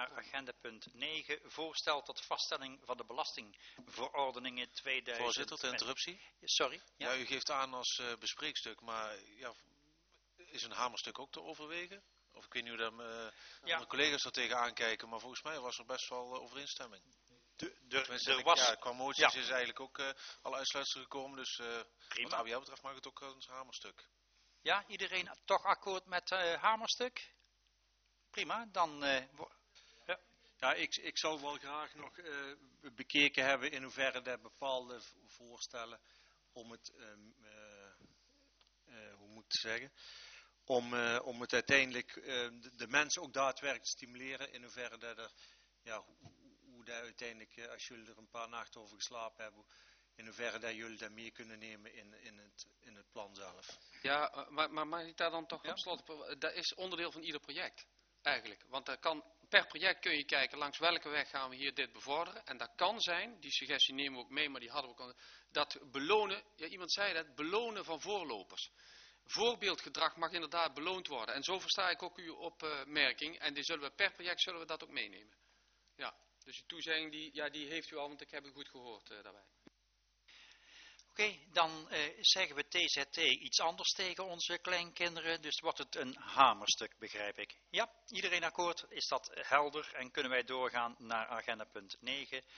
naar agenda punt 9, voorstel tot vaststelling van de belastingverordeningen 2000. Voorzitter, de interruptie. Sorry. Ja, u geeft aan als bespreekstuk, maar ja, is een hamerstuk ook te overwegen? Of ik weet niet hoe de collega's er tegenaan kijken, maar volgens mij was er best wel overeenstemming. Qua moties is eigenlijk ook al uitsluitsel gekomen, dus wat ABL betreft mag het ook een hamerstuk. Ja, iedereen toch akkoord met hamerstuk? Prima, dan... Ja, ik zou wel graag nog bekeken hebben in hoeverre de bepaalde voorstellen om het, hoe moet ik het zeggen, om het uiteindelijk de mensen ook daadwerkelijk te stimuleren, in hoeverre dat er, ja, hoe dat uiteindelijk, als jullie er een paar nachten over geslapen hebben, in hoeverre dat jullie dat mee kunnen nemen in het plan zelf. Ja, maar mag ik daar dan toch op slot? Dat is onderdeel van ieder project, eigenlijk. Want per project kun je kijken langs welke weg gaan we hier dit bevorderen. En dat kan zijn, die suggestie nemen we ook mee, maar die hadden we ook al. Dat belonen, ja, iemand zei dat, belonen van voorlopers. Voorbeeldgedrag mag inderdaad beloond worden. En zo versta ik ook uw opmerking. En per project zullen we dat ook meenemen. Ja, dus uw toezegging die heeft u al, want ik heb het goed gehoord daarbij. Oké, dan zeggen we TZT iets anders tegen onze kleinkinderen, dus wordt het een hamerstuk, begrijp ik. Ja, iedereen akkoord? Is dat helder? En kunnen wij doorgaan naar agenda punt 9,